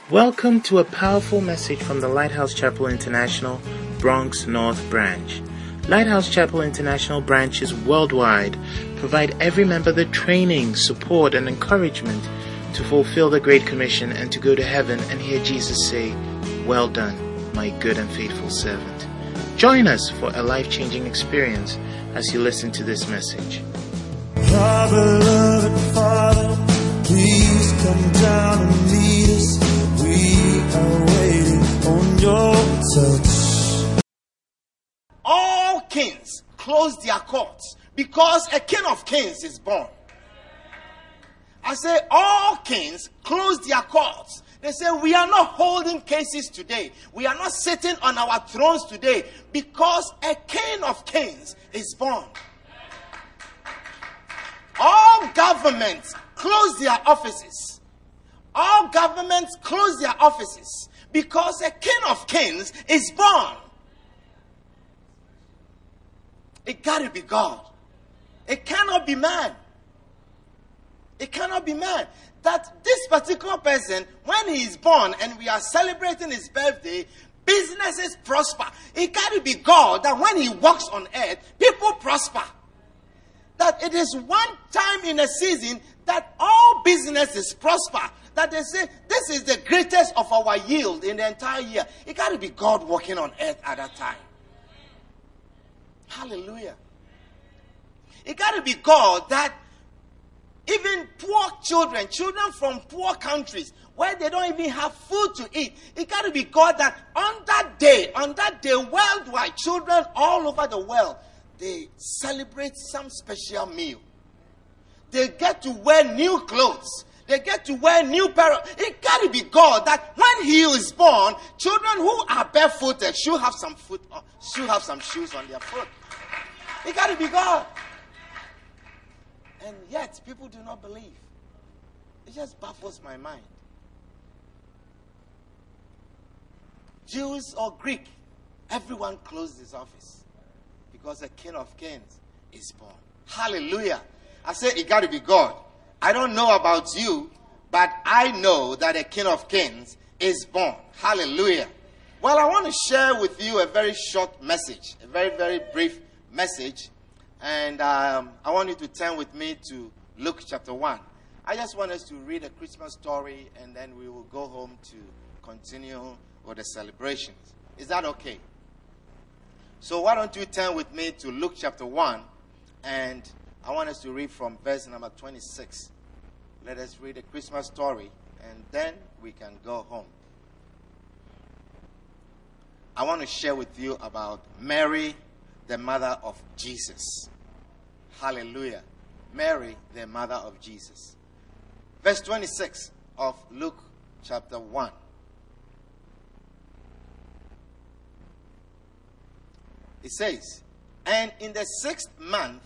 Welcome to a powerful message from the Lighthouse Chapel International, Bronx North Branch. Lighthouse Chapel International branches worldwide provide every member the training, support, and encouragement to fulfill the Great Commission and to go to heaven and hear Jesus say, "Well done, my good and faithful servant." Join us for a life-changing experience as you listen to this message. Our beloved Father, please come down and lead us. We are waiting on your touch. All kings close their courts because a king of kings is born. I say all kings close their courts. They say we are not holding cases today. We are not sitting on our thrones today because a king of kings is born. All governments close their offices. All governments close their offices because a king of kings is born. It got to be God. It cannot be man. It cannot be man. That this particular person, when he is born and we are celebrating his birthday, businesses prosper. It got to be God that when he walks on earth, people prosper. That it is one time in a season that all businesses prosper. That they say, this is the greatest of our yield in the entire year. It got to be God walking on earth at that time. Hallelujah. It got to be God that even poor children from poor countries, where they don't even have food to eat, it got to be God that on that day, worldwide, children all over the world, they celebrate some special meal. They get to wear new clothes. They get to wear new pair. It got to be God that when he is born, children who are barefooted should have some shoes on their foot. It got to be God. And yet, people do not believe. It just baffles my mind. Jews or Greek, everyone closed his office because the King of Kings is born. Hallelujah. I say it got to be God. I don't know about you, but I know that the King of Kings is born. Hallelujah. Well, I want to share with you a very short message, a very, very brief message. And I want you to turn with me to Luke chapter 1. I just want us to read a Christmas story and then we will go home to continue with the celebrations. Is that okay? So why don't you turn with me to Luke chapter 1, and I want us to read from verse number 26. Let us read a Christmas story and then we can go home. I want to share with you about Mary, the mother of Jesus. Hallelujah. Mary, the mother of Jesus. Verse 26 of Luke chapter 1. It says, "And in the 6th month,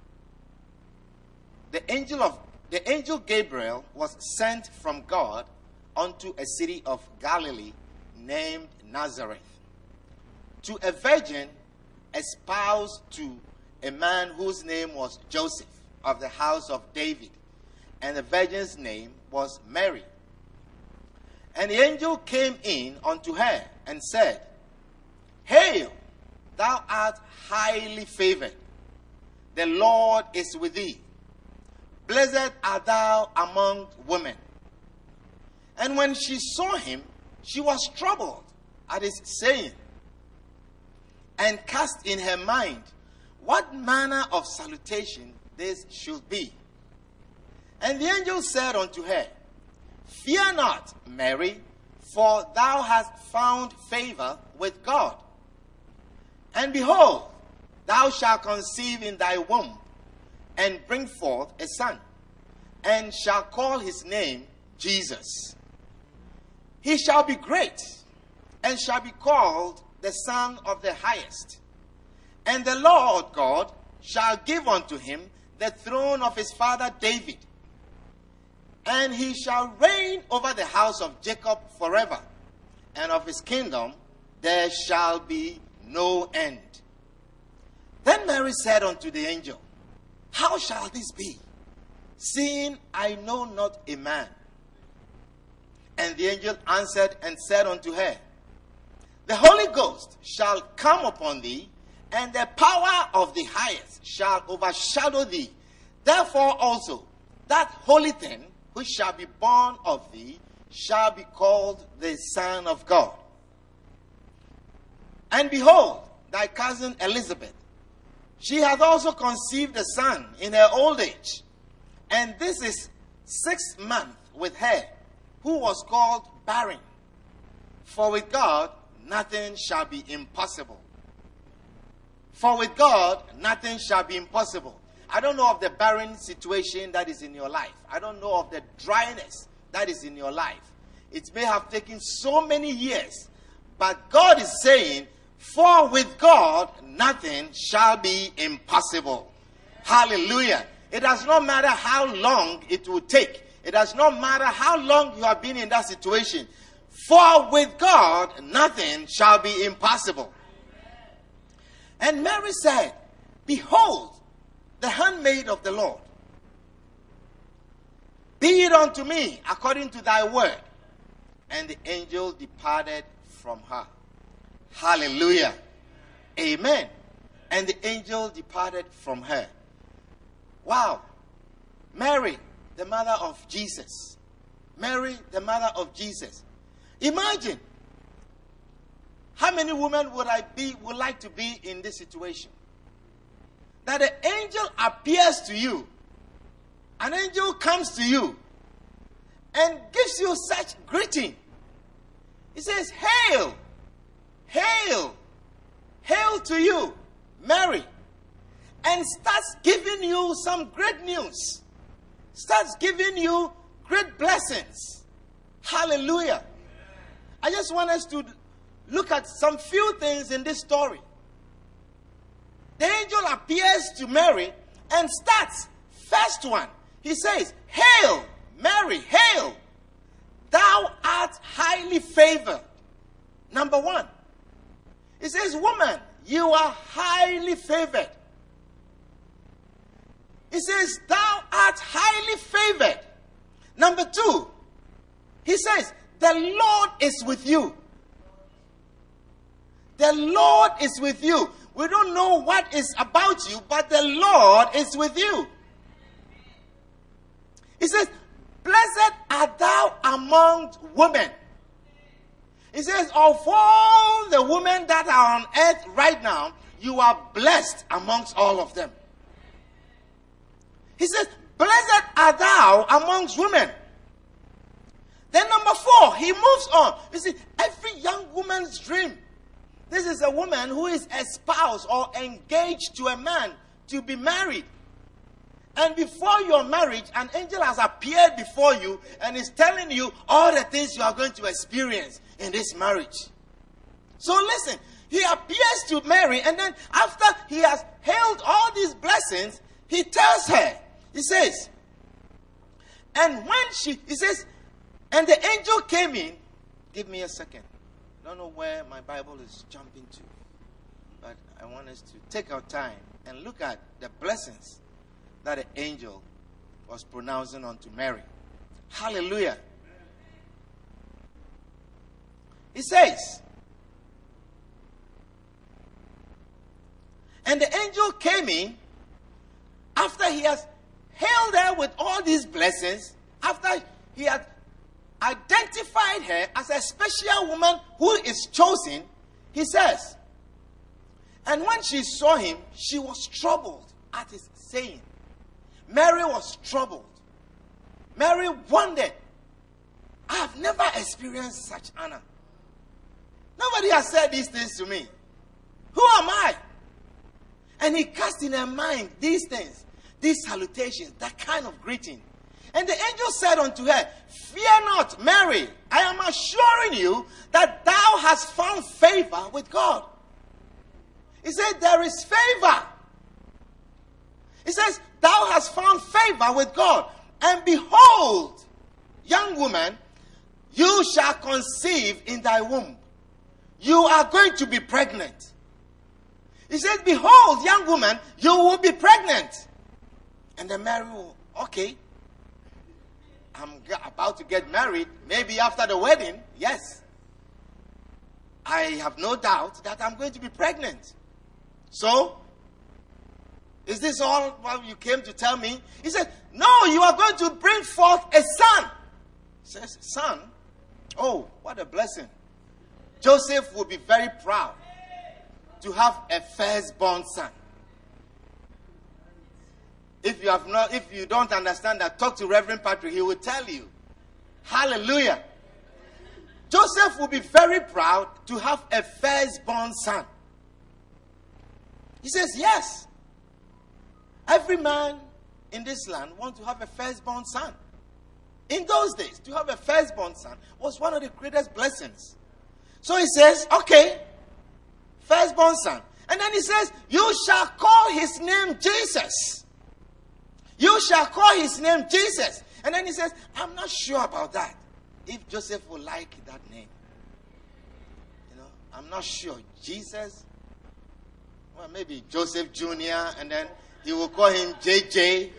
the angel Gabriel was sent from God unto a city of Galilee named Nazareth, to a virgin espoused to a man whose name was Joseph, of the house of David, and the virgin's name was Mary. And the angel came in unto her and said, Hail, thou art highly favored. The Lord is with thee. Blessed art thou among women. And when she saw him, she was troubled at his saying, and cast in her mind what manner of salutation this should be. And the angel said unto her, Fear not, Mary, for thou hast found favor with God. And behold, thou shalt conceive in thy womb, and bring forth a son, and shall call his name Jesus. He shall be great, and shall be called the Son of the Highest. And the Lord God shall give unto him the throne of his father David. And he shall reign over the house of Jacob forever, and of his kingdom there shall be no end. Then Mary said unto the angel, How shall this be, seeing I know not a man? And the angel answered and said unto her, The Holy Ghost shall come upon thee, and the power of the highest shall overshadow thee. Therefore also, that holy thing which shall be born of thee shall be called the Son of God. And behold, thy cousin Elizabeth, she hath also conceived a son in her old age. And this is 6th month with her, who was called barren. For with God nothing shall be impossible. For with God nothing shall be impossible. I don't know of the barren situation that is in your life. I don't know of the dryness that is in your life. It may have taken so many years. But God is saying, for with God nothing shall be impossible. Hallelujah. It does not matter how long it will take. It does not matter how long you have been in that situation. For with God nothing shall be impossible. And Mary said, Behold, the handmaid of the Lord. Be it unto me according to thy word. And the angel departed from her. Hallelujah. Amen. And the angel departed from her. Wow. Mary, the mother of Jesus. Mary, the mother of Jesus. Imagine, how many women would like to be in this situation? That an angel appears to you. An angel comes to you and gives you such greeting. He says, Hail, hail, hail to you, Mary. And starts giving you some great news. Starts giving you great blessings. Hallelujah. I just want us to look at some few things in this story. The angel appears to Mary and starts. First one, he says, Hail, Mary, hail. Thou art highly favored. Number one. He says, Woman, you are highly favored. He says, Thou art highly favored. Number two, he says, The Lord is with you. The Lord is with you. We don't know what is about you, but the Lord is with you. He says, Blessed art thou among women. He says, Of all the women that are on earth right now, you are blessed amongst all of them. He says, Blessed art thou amongst women. Then number 4, he moves on. You see, every young woman's dream. This is a woman who is espoused or engaged to a man to be married. And before your marriage, an angel has appeared before you and is telling you all the things you are going to experience in this marriage. So listen, he appears to Mary, and then after he has hailed all these blessings, he tells her, he says, and the angel came in. Give me a second. I don't know where my Bible is jumping to, but I want us to take our time and look at the blessings that the angel was pronouncing unto Mary. Hallelujah. He says, and the angel came in after he has hailed her with all these blessings, after he had identified her as a special woman who is chosen. He says, and when she saw him, she was troubled at his saying. Mary was troubled. Mary wondered, I have never experienced such honor. Nobody has said these things to me. Who am I? And he cast in her mind these things, these salutations, that kind of greeting. And the angel said unto her, Fear not, Mary, I am assuring you that thou hast found favor with God. He said, there is favor. He says, thou hast found favor with God. And behold, young woman, you shall conceive in thy womb. You are going to be pregnant. He says, behold, young woman, you will be pregnant. And then Mary will, okay. about to get married, maybe after the wedding, yes, I have no doubt that I'm going to be pregnant. So, is this all what you came to tell me? He said, no, you are going to bring forth a son. He says, son? Oh, what a blessing. Joseph will be very proud to have a firstborn son. If you don't understand that, talk to Reverend Patrick. He will tell you. Hallelujah. Joseph will be very proud to have a firstborn son. He says, yes. Every man in this land wants to have a firstborn son. In those days, to have a firstborn son was one of the greatest blessings. So he says, okay, firstborn son. And then he says, you shall call his name Jesus. You shall call his name Jesus. And then he says, I'm not sure about that. If Joseph will like that name. I'm not sure. Jesus, well, maybe Joseph Jr. And then he will call him JJ,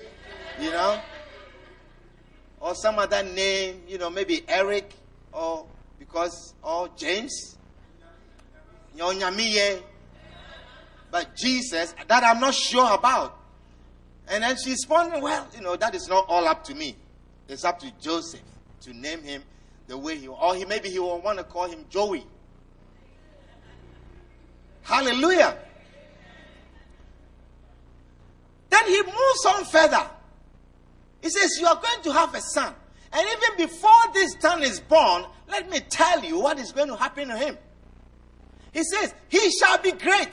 or some other name, maybe Eric, or James, Nyamiye. But Jesus, that I'm not sure about. And then she's wondering, well, that is not all up to me. It's up to Joseph to name him the way maybe he will want to call him Joey. Hallelujah. Then he moves on further. He says, you are going to have a son. And even before this son is born, let me tell you what is going to happen to him. He says, he shall be great.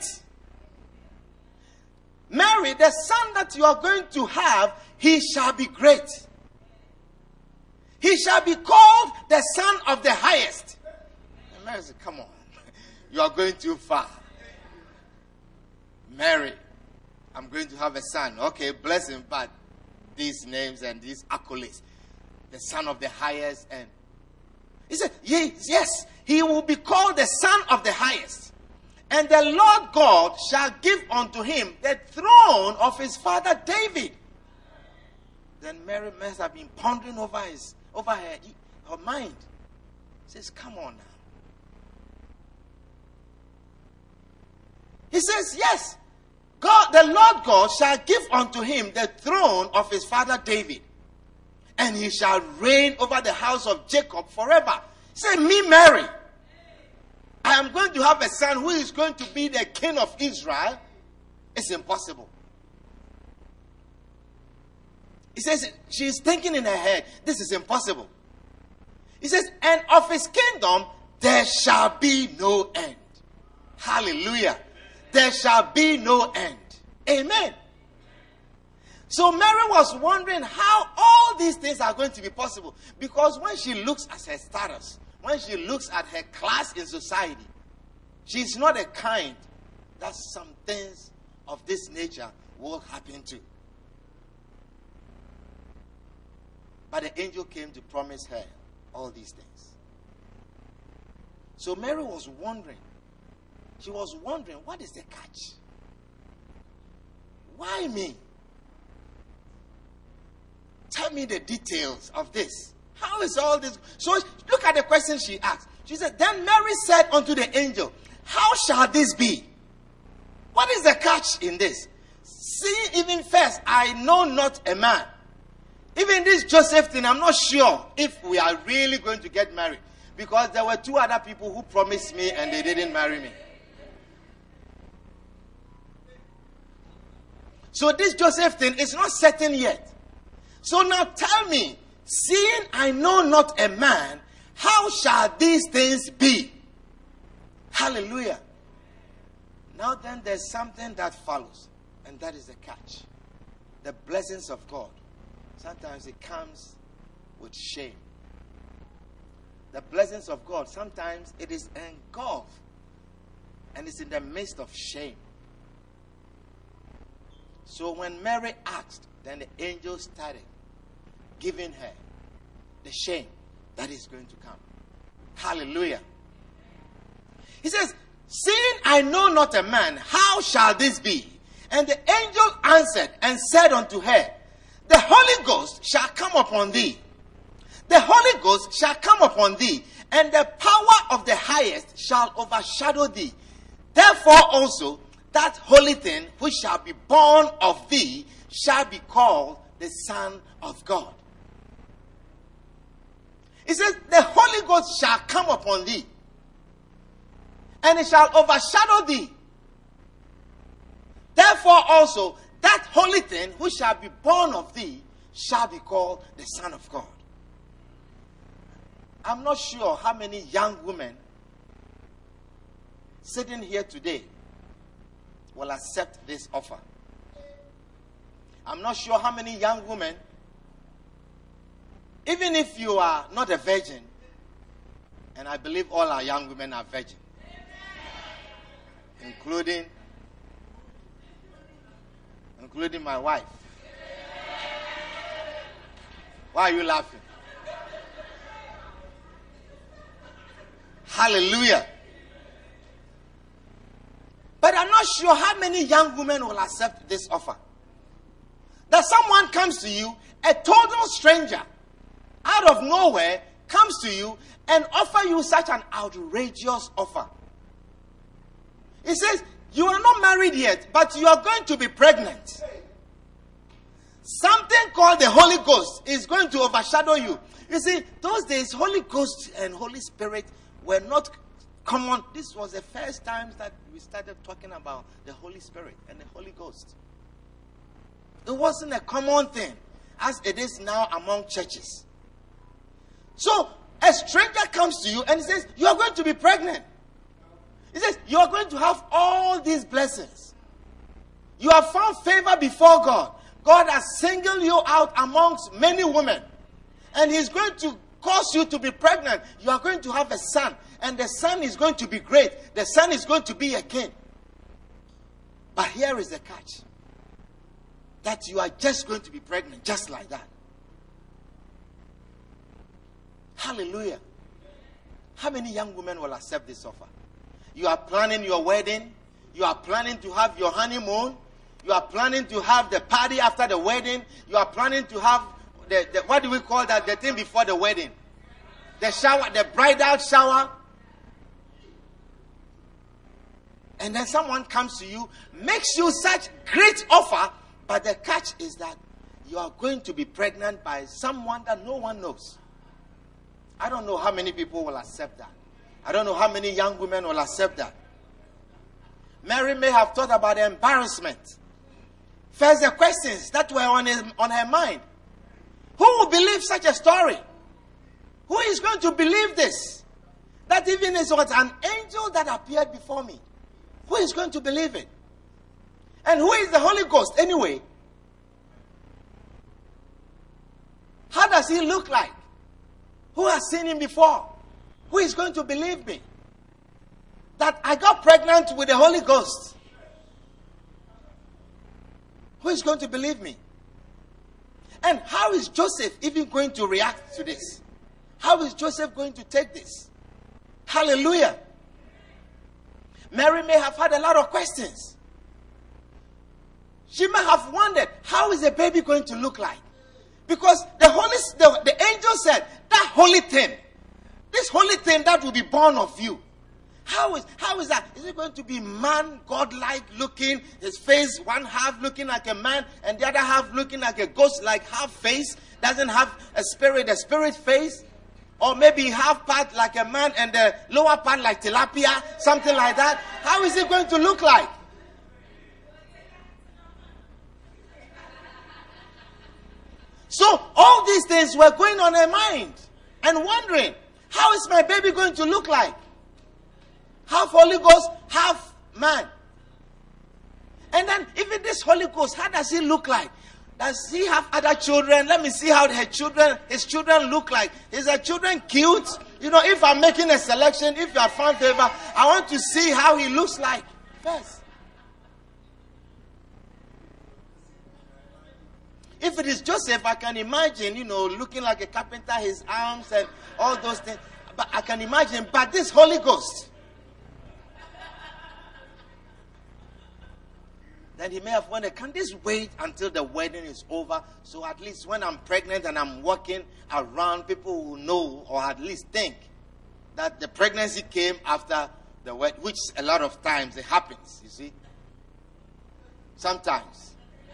Mary, the son that you are going to have, he shall be great. He shall be called the Son of the Highest. And Mary said, come on, you are going too far. Mary, I'm going to have a son. Okay, bless him, but these names and these accolades, the Son of the Highest. And he said, yes, he will be called the Son of the Highest. And the Lord God shall give unto him the throne of his father David. Then Mary must have been pondering over her mind. She says, come on now. He says, yes, God, the Lord God shall give unto him the throne of his father David. And he shall reign over the house of Jacob forever. Say, me, Mary, I am going to have a son who is going to be the king of Israel. It's impossible. He says, she's thinking in her head, this is impossible. He says, and of his kingdom there shall be no end. Hallelujah. There shall be no end. Amen. So Mary was wondering how all these things are going to be possible. Because when she looks at her status, when she looks at her class in society, she's not a kind that some things of this nature will happen to. But the angel came to promise her all these things. So Mary was wondering. She was wondering, what is the catch? Why me? Tell me the details of this. How is all this? So look at the question she asked. She said, then Mary said unto the angel, how shall this be? What is the catch in this? See, even first, I know not a man. Even this Joseph thing, I'm not sure if we are really going to get married. Because there were two other people who promised me and they didn't marry me. So this Joseph thing is not certain yet. So now tell me, seeing I know not a man, how shall these things be? Hallelujah. Now then there's something that follows. And that is the catch. The blessings of God. Sometimes it comes with shame. The blessings of God, sometimes it is engulfed. And it's in the midst of shame. So when Mary asked, then the angel started giving her the shame that is going to come. Hallelujah. He says, seeing I know not a man, how shall this be? And the angel answered and said unto her, the Holy Ghost shall come upon thee, the Holy Ghost shall come upon thee, and the power of the highest shall overshadow thee. Therefore also, that holy thing which shall be born of thee shall be called the Son of God. It says, the Holy Ghost shall come upon thee, and it shall overshadow thee. Therefore also, that holy thing which shall be born of thee shall be called the Son of God. I'm not sure how many young women sitting here today will accept this offer. I'm not sure how many young women, even if you are not a virgin, and I believe all our young women are virgin, including my wife. Why are you laughing? Hallelujah. But I'm not sure how many young women will accept this offer. That someone comes to you, a total stranger, out of nowhere, comes to you and offer you such an outrageous offer. He says, you are not married yet, but you are going to be pregnant. Something called the Holy Ghost is going to overshadow you. You see, those days, Holy Ghost and Holy Spirit were not common. This was the first time that we started talking about the Holy Spirit and the Holy Ghost. It wasn't a common thing as it is now among churches. So, a stranger comes to you and says, you are going to be pregnant. He says, you are going to have all these blessings. You have found favor before God. God has singled you out amongst many women. And He's going to cause you to be pregnant. You are going to have a son. And the son is going to be great. The son is going to be a king. But here is the catch. That you are just going to be pregnant just like that. Hallelujah. How many young women will accept this offer? You are planning your wedding. You are planning to have your honeymoon. You are planning to have the party after the wedding. You are planning to have the what do we call that? The thing before the wedding. The shower, the bridal shower. And then someone comes to you, makes you such great offer, but the catch is that you are going to be pregnant by someone that no one knows. I don't know how many people will accept that. I don't know how many young women will accept that. Mary may have thought about the embarrassment. First, the questions that were on her mind. Who will believe such a story? Who is going to believe this? That even is what an angel that appeared before me. Who is going to believe it? And who is the Holy Ghost anyway? How does he look like? Who has seen him before? Who is going to believe me? That I got pregnant with the Holy Ghost. Who is going to believe me? And how is Joseph even going to react to this? How is Joseph going to take this? Hallelujah. Mary may have had a lot of questions. She may have wondered, how is the baby going to look like? Because the angel said, that holy thing, this holy thing that will be born of you. How is that? Is it going to be man, godlike looking, his face one half looking like a man and the other half looking like a ghost, like half face, doesn't have a spirit face? Or maybe half part like a man and the lower part like tilapia, something like that. How is it going to look like? So all these things were going on her mind and wondering, how is my baby going to look like? Half Holy Ghost, half man. And then even this Holy Ghost, how does he look like? Does he have other children? Let me see how his children look like. Is her children cute? You know, if I'm making a selection, if you have found favor, I want to see how he looks like first. If it is Joseph, I can imagine, looking like a carpenter, his arms and all those things. But I can imagine, but this Holy Ghost. then he may have wondered, can this wait until the wedding is over? So at least when I'm pregnant and I'm walking around, people will know or at least think that the pregnancy came after the wedding, which a lot of times it happens, you see. Sometimes.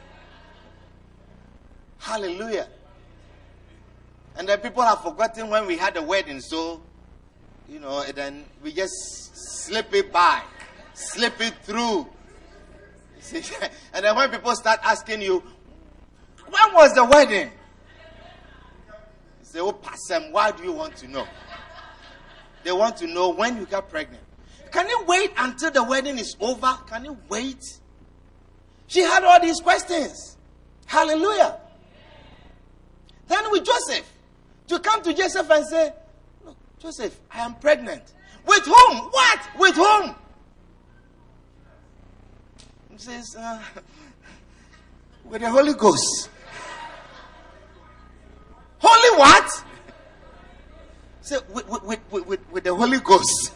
Hallelujah. And then people have forgotten when we had a wedding, so, then we just slip it by, slip it through. See? And then when people start asking you, when was the wedding? You say, oh, Pasam, why do you want to know? They want to know when you got pregnant. Can you wait until the wedding is over? Can you wait? She had all these questions. Hallelujah. Then with Joseph, to come to Joseph and say, look, Joseph, I am pregnant. With whom? What? With whom? He says, with the Holy Ghost. Holy what? Say, with the Holy Ghost.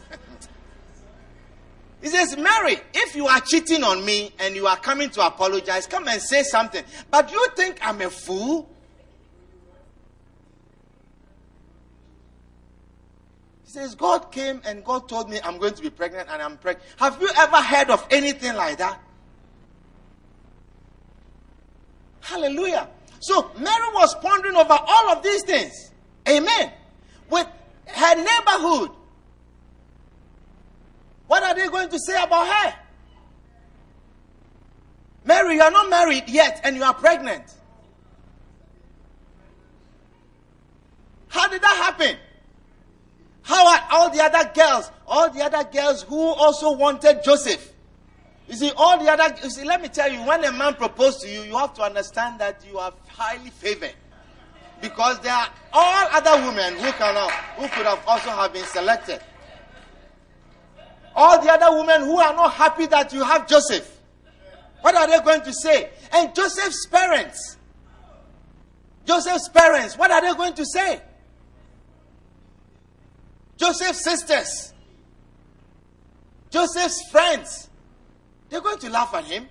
He says, Mary, if you are cheating on me and you are coming to apologize, come and say something. But you think I'm a fool? He says, God came and God told me I'm going to be pregnant and I'm pregnant. Have you ever heard of anything like that? Hallelujah. So Mary was pondering over all of these things. Amen. With her neighborhood. What are they going to say about her? Mary, you are not married yet and you are pregnant. How did that happen? How are all the other girls who also wanted Joseph? You see, let me tell you, when a man proposed to you, you have to understand that you are highly favored. Because there are all other women who could have also have been selected. All the other women who are not happy that you have Joseph. What are they going to say? And Joseph's parents, what are they going to say? Joseph's sisters, Joseph's friends, they're going to laugh at him.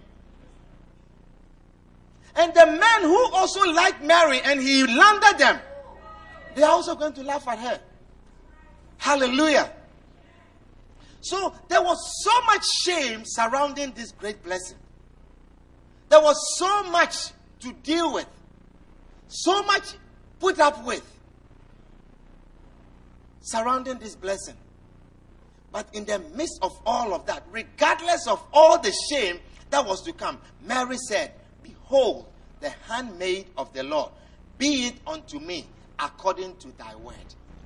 And the men who also liked Mary and he landed them, they are also going to laugh at her. Hallelujah. So there was so much shame surrounding this great blessing. There was so much to deal with. So much put up with surrounding this blessing. But in the midst of all of that, regardless of all the shame that was to come, Mary said, behold, the handmaid of the Lord, be it unto me according to thy word.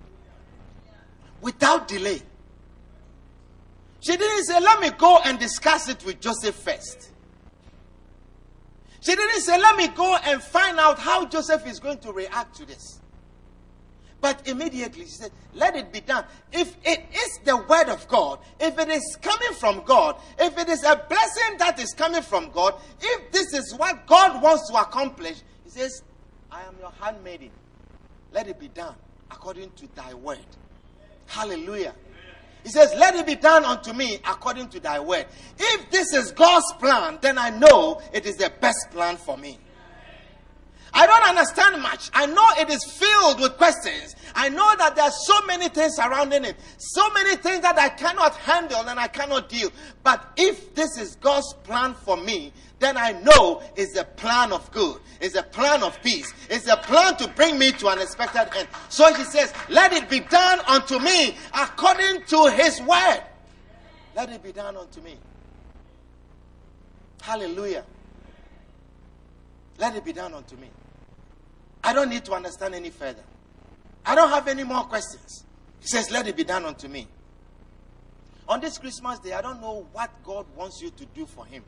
Without delay. She didn't say, let me go and discuss it with Joseph first. She didn't say, let me go and find out how Joseph is going to react to this. But immediately she said, let it be done. If it is the word of God, if it is coming from God, if it is a blessing that is coming from God, if this is what God wants to accomplish, he says, I am your handmaiden. Let it be done according to thy word. Hallelujah. He says, let it be done unto me according to thy word. If this is God's plan, then I know it is the best plan for me. I don't understand much. I know it is filled with questions. I know that there are so many things surrounding it. So many things that I cannot handle and I cannot deal. But if this is God's plan for me, then I know it's a plan of good. It's a plan of peace. It's a plan to bring me to an expected end. So she says, let it be done unto me according to his word. Let it be done unto me. Hallelujah. Let it be done unto me. I don't need to understand any further. I don't have any more questions. He says, let it be done unto me. On this Christmas day, I don't know what God wants you to do for him.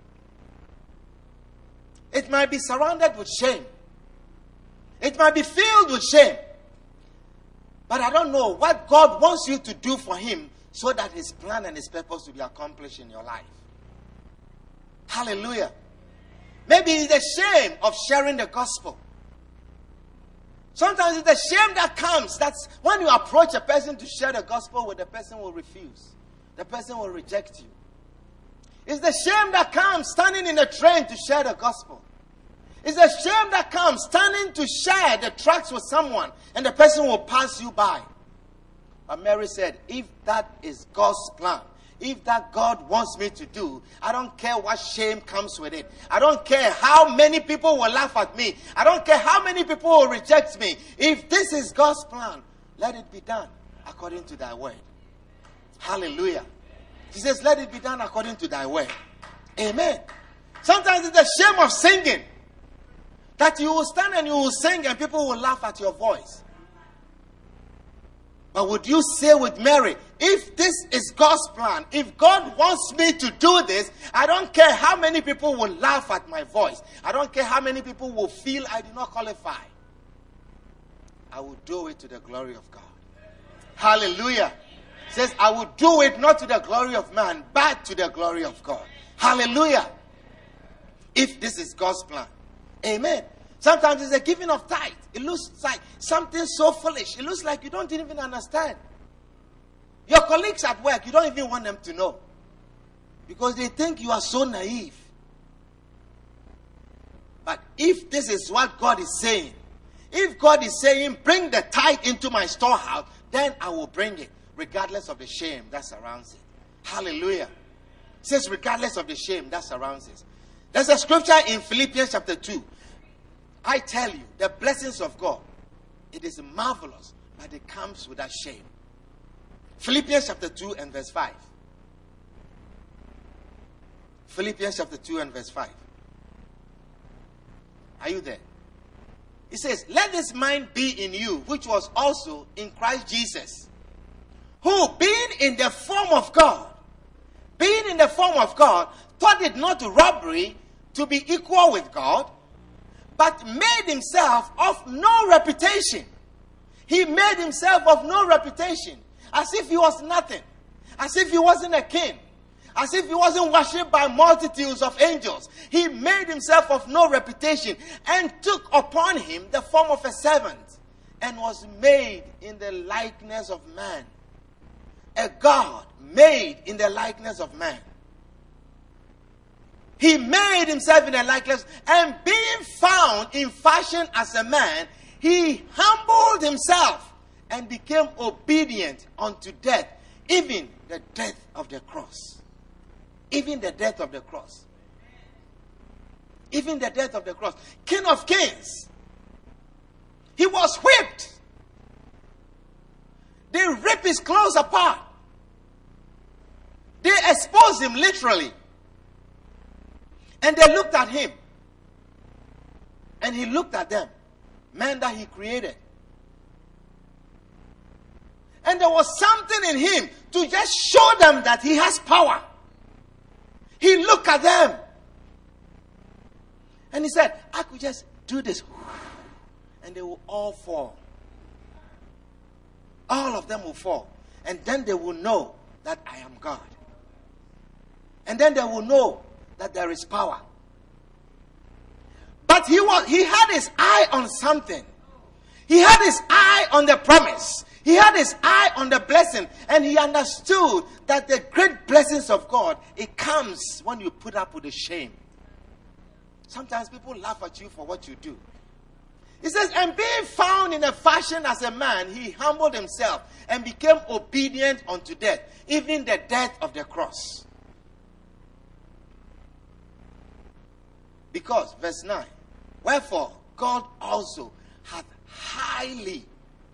It might be surrounded with shame. It might be filled with shame. But I don't know what God wants you to do for him so that his plan and his purpose will be accomplished in your life. Hallelujah. Maybe it's the shame of sharing the gospel. Sometimes it's the shame that comes. That's when you approach a person to share the gospel with, the person will refuse. The person will reject you. It's the shame that comes standing in a train to share the gospel. It's the shame that comes standing to share the tracts with someone and the person will pass you by. But Mary said, if that is God's plan, if that God wants me to do, I don't care what shame comes with it. I don't care how many people will laugh at me. I don't care how many people will reject me. If this is God's plan, let it be done according to thy word. Hallelujah. He says, let it be done according to thy word. Amen. Sometimes it's the shame of singing. That you will stand and you will sing and people will laugh at your voice. But would you say with Mary, if this is God's plan, if God wants me to do this, I don't care how many people will laugh at my voice. I don't care how many people will feel I do not qualify. I will do it to the glory of God. Hallelujah. It says, I will do it not to the glory of man, but to the glory of God. Hallelujah. If this is God's plan. Amen. Sometimes it's a giving of tithe. It looks like something so foolish. It looks like you don't even understand. Your colleagues at work, you don't even want them to know. Because they think you are so naive. But if this is what God is saying, if God is saying, bring the tithe into my storehouse, then I will bring it, regardless of the shame that surrounds it. Hallelujah. It says, regardless of the shame that surrounds it. There's a scripture in Philippians chapter 2. I tell you, the blessings of God, it is marvelous, but it comes without shame. Philippians chapter 2 and verse 5. Philippians chapter 2 and verse 5. Are you there? It says, let this mind be in you, which was also in Christ Jesus, who being in the form of God, thought it not robbery to be equal with God, but made himself of no reputation. He made himself of no reputation. As if he was nothing. As if he wasn't a king. As if he wasn't worshipped by multitudes of angels. He made himself of no reputation and took upon him the form of a servant and was made in the likeness of man. A God made in the likeness of man. He made himself in a likeness, and being found in fashion as a man, he humbled himself and became obedient unto death, even the death of the cross. Even the death of the cross. Even the death of the cross. King of kings. He was whipped. They ripped his clothes apart. They exposed him literally. And they looked at him. And he looked at them. Man that he created. And there was something in him to just show them that he has power. He looked at them. And he said, I could just do this. And they will all fall. All of them will fall. And then they will know that I am God. And then they will know that there is power. But he had his eye on something. He had his eye on the promise. He had his eye on the blessing. And he understood that the great blessings of God, it comes when you put up with the shame. Sometimes people laugh at you for what you do. He says, and being found in a fashion as a man, he humbled himself and became obedient unto death, even the death of the cross. Because, verse 9, wherefore God also hath highly,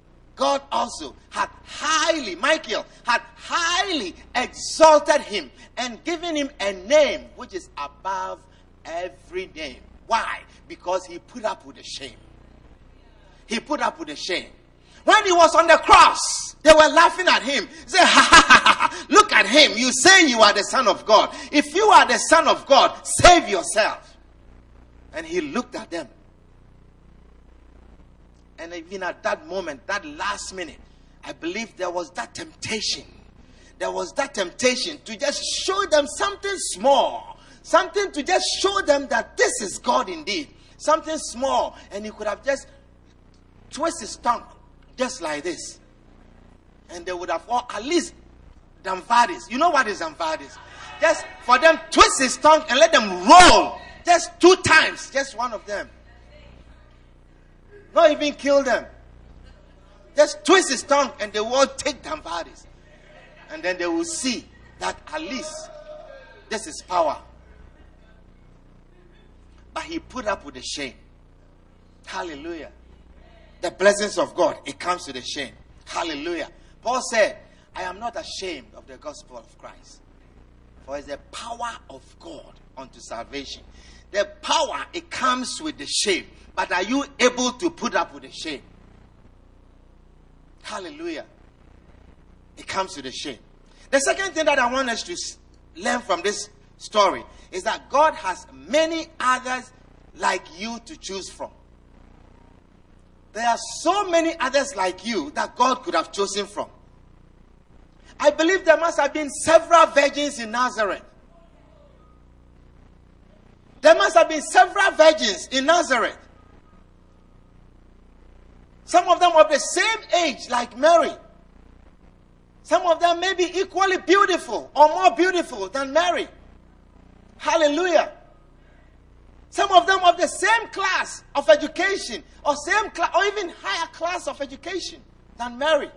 Michael had highly exalted him and given him a name which is above every name. Why? Because he put up with the shame. He put up with the shame. When he was on the cross, they were laughing at him. They said, ha, ha, ha, ha, look at him. You say you are the Son of God. If you are the Son of God, save yourself. And he looked at them. And even at that moment, that last minute, I believe there was that temptation. There was that temptation to just show them something small. Something to just show them that this is God indeed. Something small. And he could have just twisted his tongue just like this. And they would have, or at least Damvadis. You know what is Damvadis? Just for them, twist his tongue and let them roll. Just 2 times. Just one of them. Not even kill them. Just twist his tongue and they will all take Damvadis. And then they will see that at least this is power. But he put up with the shame. Hallelujah. The blessings of God, it comes to the shame. Hallelujah. Paul said, I am not ashamed of the gospel of Christ. For it's the power of God unto salvation. The power, it comes with the shame. But are you able to put up with the shame? Hallelujah. It comes with the shame. The second thing that I want us to learn from this story is that God has many others like you to choose from. There are so many others like you that God could have chosen from. I believe there must have been several virgins in Nazareth. There must have been several virgins in Nazareth. Some of them of the same age like Mary. Some of them may be equally beautiful or more beautiful than Mary. Hallelujah. Some of them of the same class of education or same class or even higher class of education than Mary.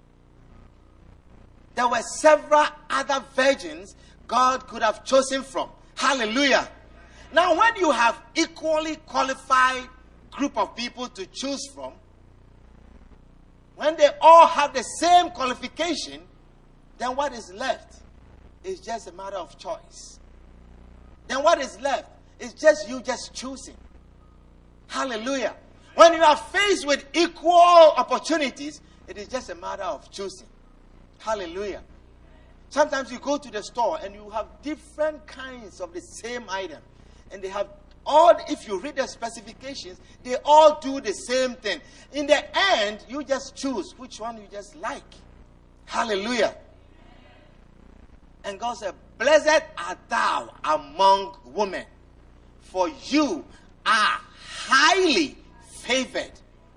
There were several other virgins God could have chosen from. Hallelujah. Now when you have equally qualified group of people to choose from, when they all have the same qualification, then what is left is just a matter of choice. Then what is left is just you just choosing. Hallelujah. When you are faced with equal opportunities, it is just a matter of choosing. Hallelujah. Sometimes you go to the store and you have different kinds of the same item. And they have all, if you read the specifications, they all do the same thing. In the end, you just choose which one you just like. Hallelujah. And God said, blessed art thou among women, for you are highly favored.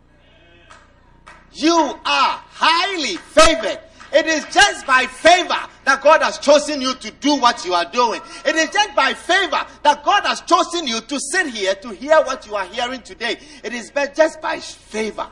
You are highly favored. It is just by favor that God has chosen you to do what you are doing. It is just by favor that God has chosen you to sit here to hear what you are hearing today. It is just by favor.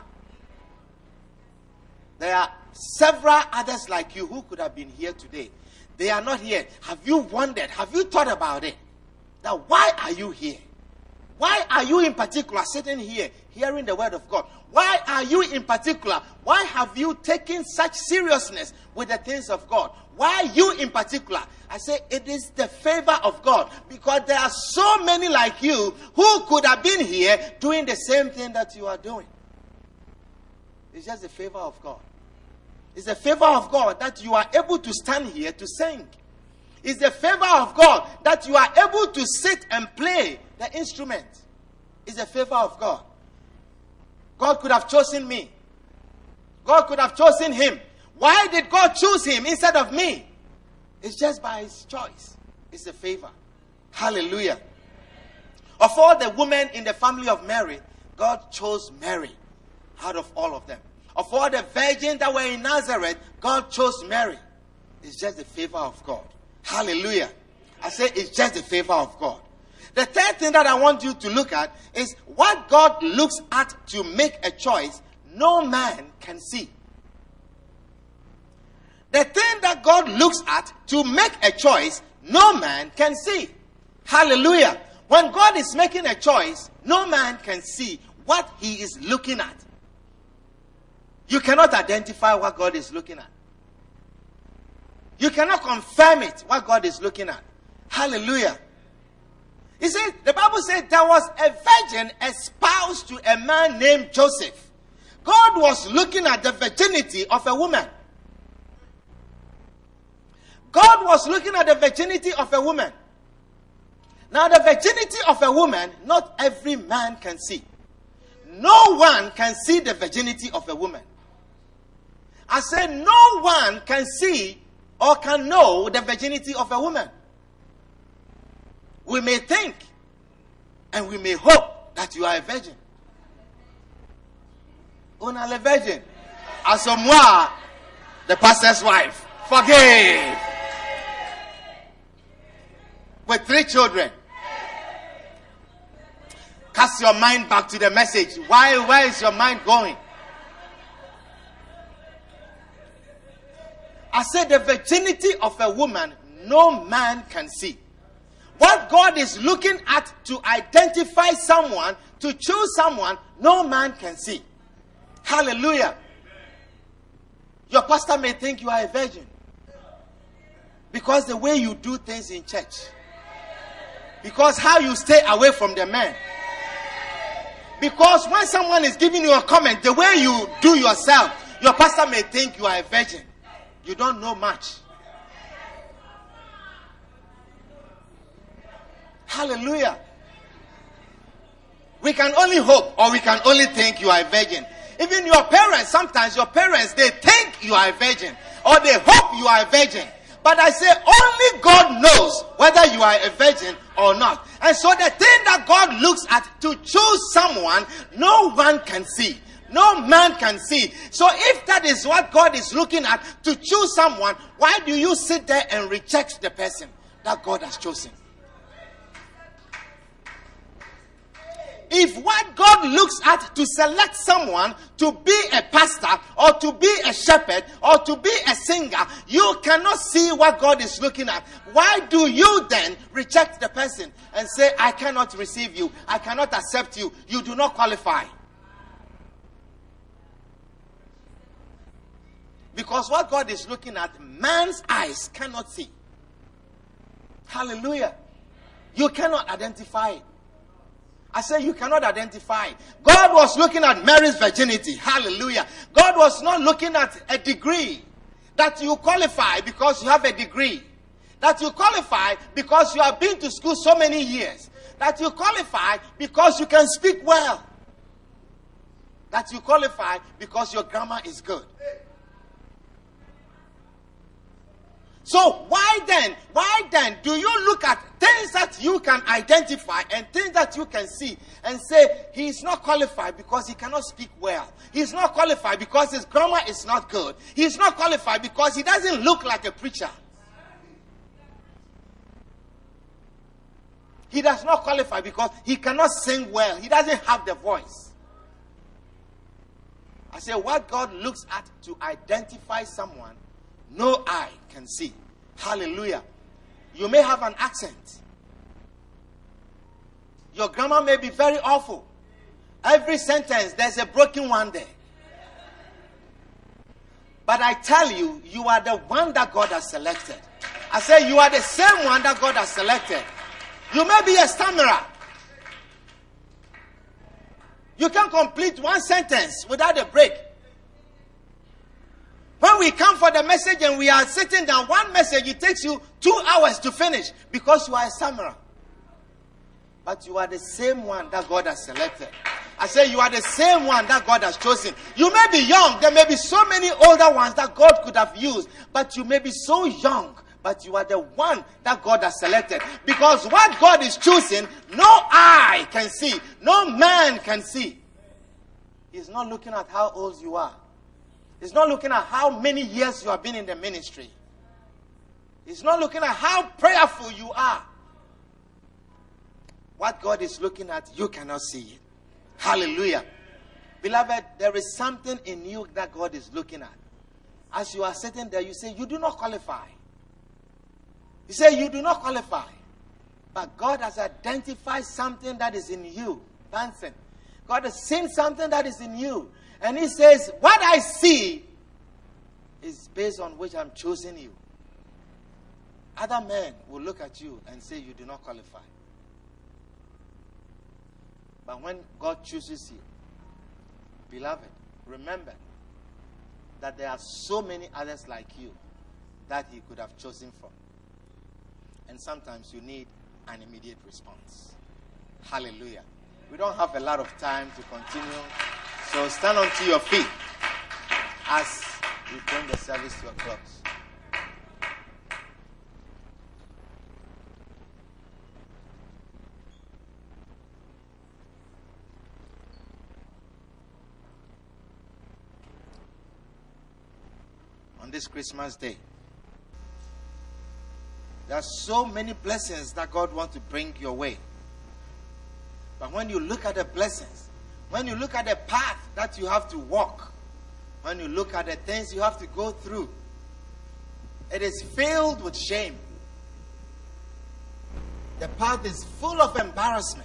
There are several others like you who could have been here today. They are not here. Have you wondered? Have you thought about it? Now, why are you here? Why are you in particular sitting here hearing the word of God? Why are you in particular? Why have you taken such seriousness with the things of God? Why you in particular? I say it is the favor of God, because there are so many like you who could have been here doing the same thing that you are doing. It's just the favor of God. It's the favor of God that you are able to stand here to sing. It's the favor of God that you are able to sit and play the instrument. It's the favor of God. God could have chosen me. God could have chosen him. Why did God choose him instead of me? It's just by his choice. It's a favor. Hallelujah. Of all the women in the family of Mary, God chose Mary out of all of them. Of all the virgins that were in Nazareth, God chose Mary. It's just the favor of God. Hallelujah. I say it's just the favor of God. The third thing that I want you to look at is what God looks at to make a choice no man can see. The thing that God looks at to make a choice no man can see. Hallelujah. When God is making a choice, no man can see what he is looking at. You cannot identify what God is looking at. You cannot confirm it, what God is looking at. Hallelujah. You see, the Bible said there was a virgin espoused to a man named Joseph. God was looking at the virginity of a woman. God was looking at the virginity of a woman. Now, the virginity of a woman, not every man can see. No one can see the virginity of a woman. I said no one can see or can know the virginity of a woman. We may think and we may hope that you are a virgin. On a virgin. As moi, the pastor's wife. Forgive. With 3 children. Cast your mind back to the message. Where is your mind going? I said the virginity of a woman, no man can see. What God is looking at to identify someone, to choose someone, no man can see. Hallelujah. Your pastor may think you are a virgin because the way you do things in church, because how you stay away from the men, because when someone is giving you a comment, the way you do yourself, your pastor may think you are a virgin. You don't know much. Hallelujah. We can only hope, or we can only think you are a virgin. Even your parents, sometimes your parents, they think you are a virgin, or they hope you are a virgin. But I say only God knows whether you are a virgin or not. And so the thing that God looks at to choose someone, no one can see. No man can see. So if that is what God is looking at to choose someone, why do you sit there and reject the person that God has chosen? If what God looks at to select someone to be a pastor or to be a shepherd or to be a singer, you cannot see what God is looking at, why do you then reject the person and say, I cannot receive you, I cannot accept you, you do not qualify? Because what God is looking at, man's eyes cannot see. Hallelujah. You cannot identify it. I say you cannot identify. God was looking at Mary's virginity. Hallelujah. God was not looking at a degree. That you qualify because you have a degree. That you qualify because you have been to school so many years. That you qualify because you can speak well. That you qualify because your grammar is good. So why then do you look at things that you can identify and things that you can see and say he is not qualified because he cannot speak well. He is not qualified because his grammar is not good. He is not qualified because he doesn't look like a preacher. He does not qualify because he cannot sing well. He doesn't have the voice. I say what God looks at to identify someone, no eye can see. Hallelujah. You may have an accent. Your grammar may be very awful. Every sentence, there's a broken one there. But I tell you, you are the one that God has selected. I say you are the same one that God has selected. You may be a stammerer. You can complete one sentence without a break. When we come for the message and we are sitting down, one message, it takes you 2 hours to finish because you are a stammerer. But you are the same one that God has selected. I say you are the same one that God has chosen. You may be young. There may be so many older ones that God could have used. But you may be so young. But you are the one that God has selected. Because what God is choosing, no eye can see. No man can see. He's not looking at how old you are. He's not looking at how many years you have been in the ministry. He's not looking at how prayerful you are. What God is looking at, you cannot see it. Hallelujah. Beloved, there is something in you that God is looking at. As you are sitting there, you say, you do not qualify. You say, you do not qualify. But God has identified something that is in you. Benson. God has seen something that is in you. And he says, what I see is based on which I'm choosing you. Other men will look at you and say, you do not qualify. But when God chooses you, beloved, remember that there are so many others like you that he could have chosen from. And sometimes you need an immediate response. Hallelujah. We don't have a lot of time to continue. So stand onto your feet as we bring the service to a close. On this Christmas day, There are so many blessings that God wants to bring your way. But when you look at the blessings, when you look at the path that you have to walk, when you look at the things you have to go through, it is filled with shame. The path is full of embarrassment.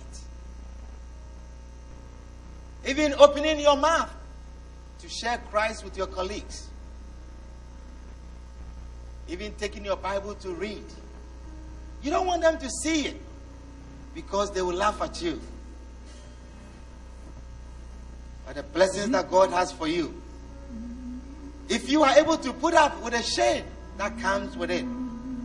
Even opening your mouth to share Christ with your colleagues. Even taking your Bible to read. You don't want them to see it because they will laugh at you. But the blessings that God has for you, if you are able to put up with the shame that comes with it.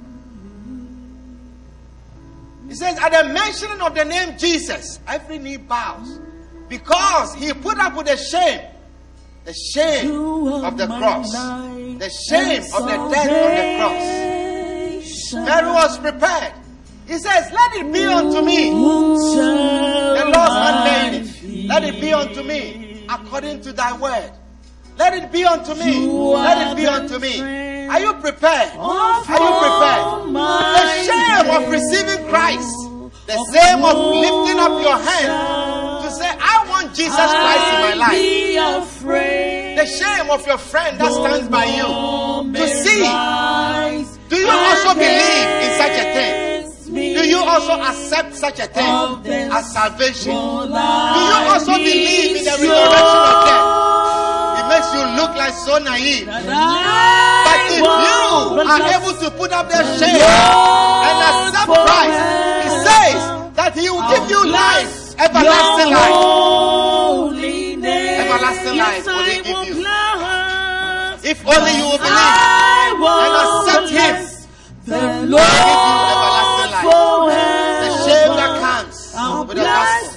He says, at the mention of the name Jesus, every knee bows. Because he put up with the shame of the cross, the shame of the death on the cross. Mary was prepared. He says, let it be unto me. The Lord's handmaiden, let it be unto me according to thy word. Let it be unto me. Let it be unto me. Are you prepared? Are you prepared? The shame of receiving Christ, the shame of lifting up your hand to say, I want Jesus Christ in my life. The shame of your friend that stands by you to see. Do you also believe in such a thing? Do you also accept such a thing as salvation? Do you also believe in the resurrection of death? It makes you look like so naive. But if you are able to put up their shame and accept Christ, He says that He will give you life, everlasting life. Everlasting life will He give you. If only you will believe and accept Him, He will give you everlasting life. The shame that comes with the gospel.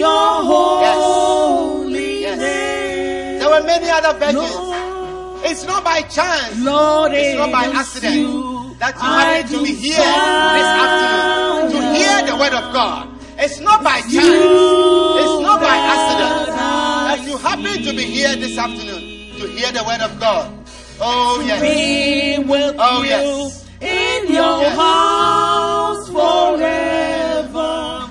Yes. There were many other virgins. It's not by chance, it's not by accident that you happen to be here this afternoon to hear the word of God. It's not by chance, it's not by accident that you happen to be here this afternoon to hear the word of God. Oh yes. Oh yes. In your house forever,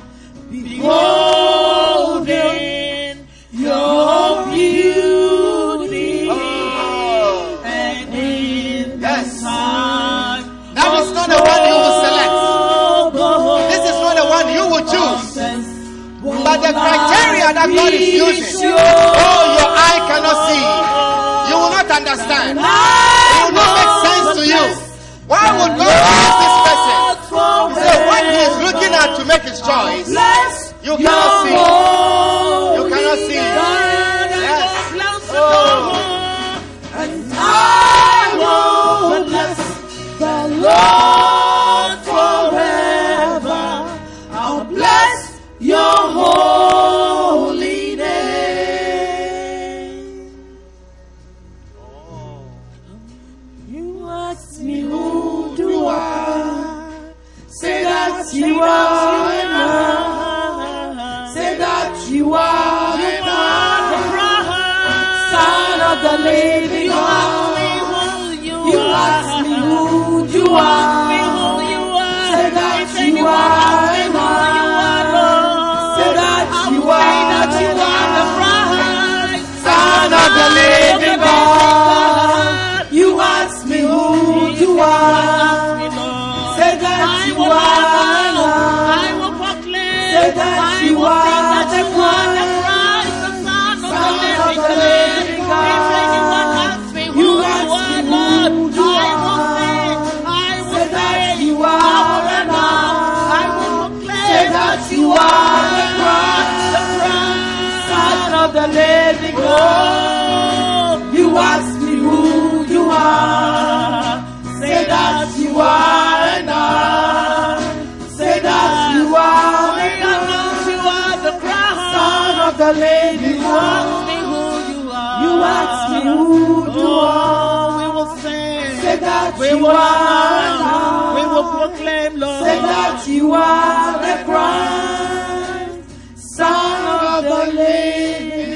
beholding your beauty, and in the time. That is not the one you will select. This is not the one you will choose. But the criteria that God is using, your eye cannot see. You will not understand. It will not make sense to you. Why would God use this person? So when He is looking at to make His choice, you cannot see. You cannot see. Yes. Oh. And I will bless the Lord forever. I'll bless your holy name. You ask me, who do I say that you are? Say that you are the Son of the living God. You ask me who you are. Say that you are the Say that you are the Son of the living God. You ask me who you are. Say that you are. Say that you are the Christ, the Son of the living God. You ask me who you are. Say that you are the Say that you are the Christ, Son of the living God. You ask me who you are. Say that you are enough. Say that you are the living God. You ask me who you are. We will sing. Say that you are. We will proclaim, Lord. Say that you are the Christ, Son of the living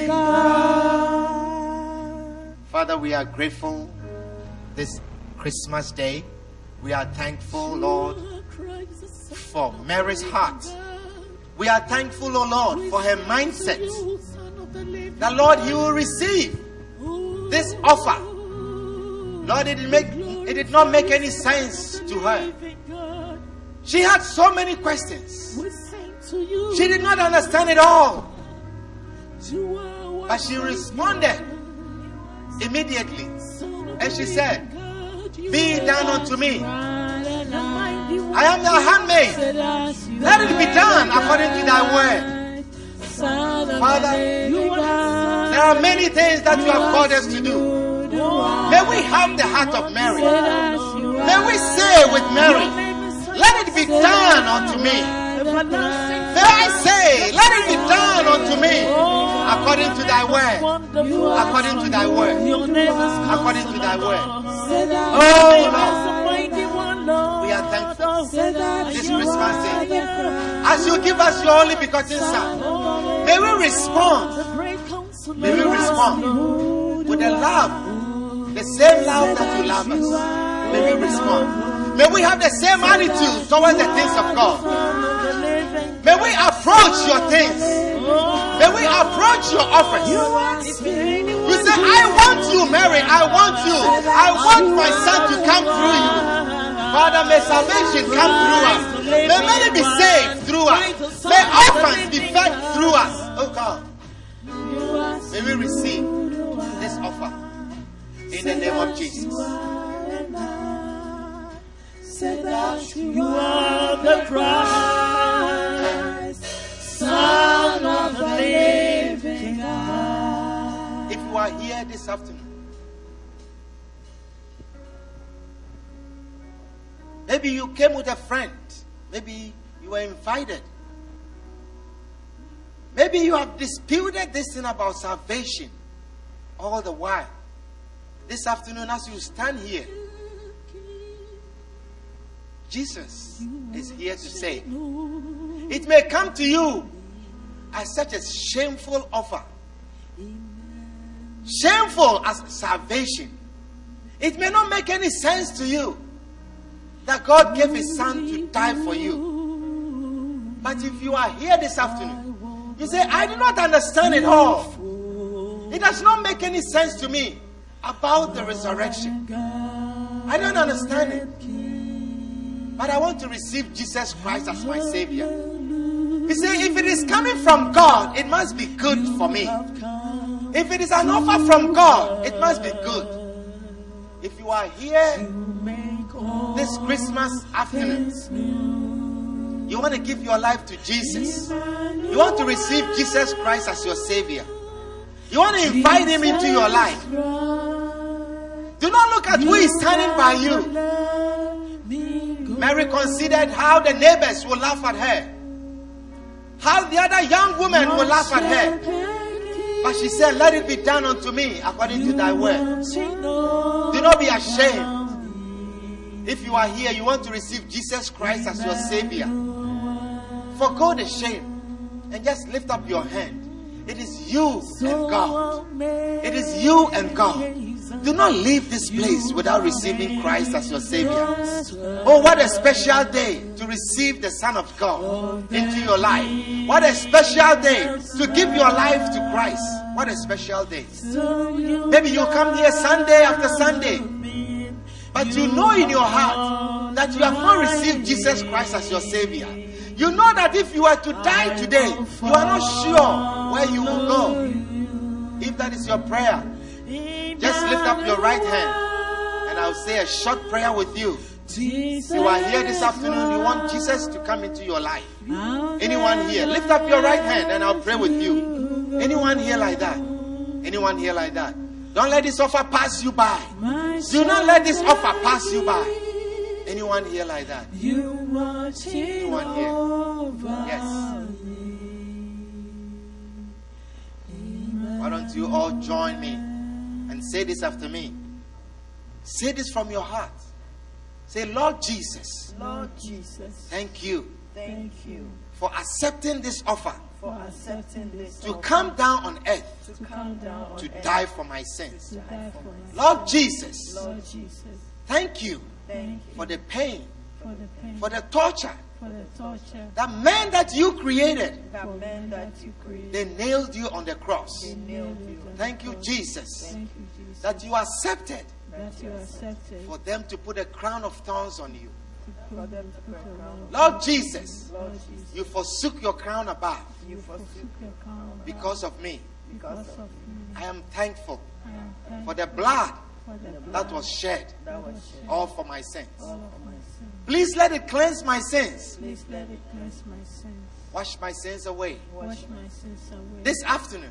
God. Father, we are grateful this Christmas day. We are thankful, Lord, for Mary's heart. We are thankful, O Lord, for her mindset. The Lord, He will receive this offer. Lord, it did not make any sense to her. She had so many questions. She did not understand it all. But she responded immediately. And she said, "Be it done unto me. I am your handmaid. Let it be done according to thy word." Father, there are many things that you have called us to do. May we have the heart of Mary. May we say with Mary, "Let it be done unto me." May I say, "Let it be done unto me according to thy word." According to thy word. According to thy word. Oh Lord, we are thankful this Christmas day. As you give us your only begotten Son, may we respond. May we respond with the love, the same love that you love us. May we respond. May we have the same attitude towards the things of God. May we approach your things. May we approach your offers. You say, "I want you, Mary. I want you. I want my son to come through you." Father, may salvation come through us. May many be saved through us. May orphans be fed through us. Oh God, may we receive this offer in the name of Jesus. You are the Christ, Son of the living God. If you are here this afternoon, maybe you came with a friend, maybe you were invited, maybe you have disputed this thing about salvation all the while. This afternoon, as you stand here, Jesus is here to save. It may come to you as such a shameful offer. Shameful as salvation. It may not make any sense to you that God gave His Son to die for you. But if you are here this afternoon, you say, "I do not understand it all. It does not make any sense to me about the resurrection. I don't understand it. But I want to receive Jesus Christ as my Savior." You say, if it is coming from God, it must be good for me. If it is an offer from God, it must be good. If you are here this Christmas afternoon, you want to give your life to Jesus. You want to receive Jesus Christ as your Savior. You want to invite Him into your life. Do not look at who is standing by you. Mary considered how the neighbors will laugh at her, how the other young women will laugh at her. But she said, "Let it be done unto me according to thy word." Do not be ashamed. If you are here, you want to receive Jesus Christ as your Savior, forgo the shame and just lift up your hand. It is you and God. It is you and God. Do not leave this place without receiving Christ as your Savior. Oh, what a special day to receive the Son of God into your life. What a special day to give your life to Christ. What a special day. Maybe you come here Sunday after Sunday, but you know in your heart that you have not received Jesus Christ as your Savior. You know that if you were to die today, you are not sure where you will go. If that is your prayer, just lift up your right hand and I'll say a short prayer with you. You are here this afternoon, you want Jesus to come into your life. Anyone here, lift up your right hand and I'll pray with you. Anyone here like that? Anyone here like that? Don't let this offer pass you by. Do not let this offer pass you by. Anyone here like that? Anyone here? Yes. Why don't you all join me and say this after me? Say this from your heart. Say, "Lord Jesus, Lord Jesus, thank you for accepting this offer to offer, come down on earth to come down on to earth, die for my sins. to die for my Lord Jesus, Lord Jesus, thank you thank you for the pain for the torture. The men that you created, they nailed you on the cross. Thank you, Jesus, that you accepted for them to put a crown of thorns on you. Lord Jesus, you forsook your crown above because of me. I am thankful for the blood that was shed, all for my sins. Please let it cleanse my sins. Wash my sins away. This afternoon,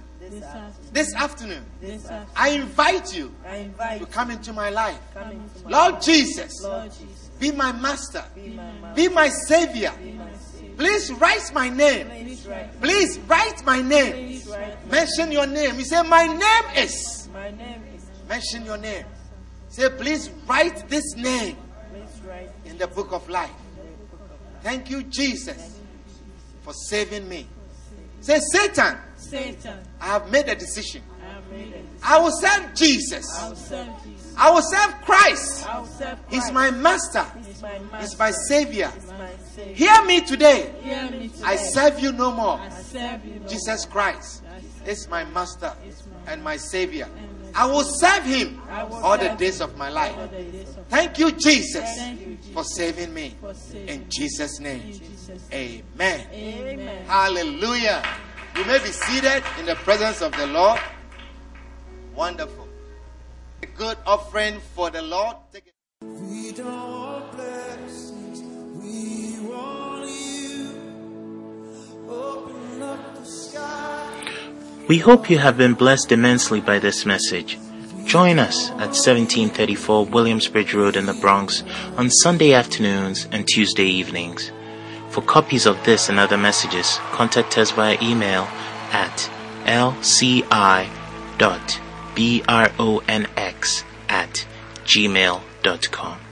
I invite you to come into my life. Lord Jesus, be my master. Be my savior. Please write my name. Please write my name. Mention your name. You say, my name is. Mention your name. Say, please write this name in the book of life. Thank you, Jesus, for saving me. Say, Satan, I have made a decision. I will serve Jesus. I will serve Christ. He's my master. He's my savior. Hear me today. I serve you no more. Jesus Christ is my master and my savior. I will serve him all the days of my life. Thank you, Jesus, for saving me. In Jesus' name, amen. Hallelujah. You may be seated in the presence of the Lord. Wonderful. A good offering for the Lord. Take it. We don't want blessings, we want you. Open up the sky. We hope you have been blessed immensely by this message. Join us at 1734 Williamsbridge Road in the Bronx on Sunday afternoons and Tuesday evenings. For copies of this and other messages, contact us via email at lci.bronx@gmail.com.